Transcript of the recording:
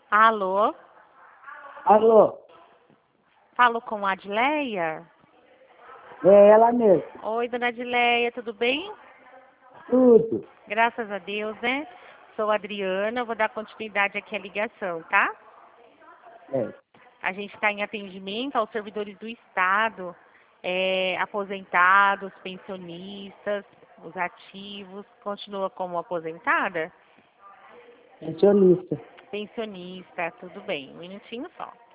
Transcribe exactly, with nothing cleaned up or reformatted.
Alô? Alô? Falo com a Adileia? É ela mesmo. Oi, dona Adileia, tudo bem? Tudo. Graças a Deus, né? Sou a Adriana, vou dar continuidade aqui à ligação, tá? É. A gente está em atendimento aos servidores do Estado, é, aposentados, pensionistas, os ativos. Continua como aposentada? Pensionista. Pensionista, tudo bem. Um minutinho só.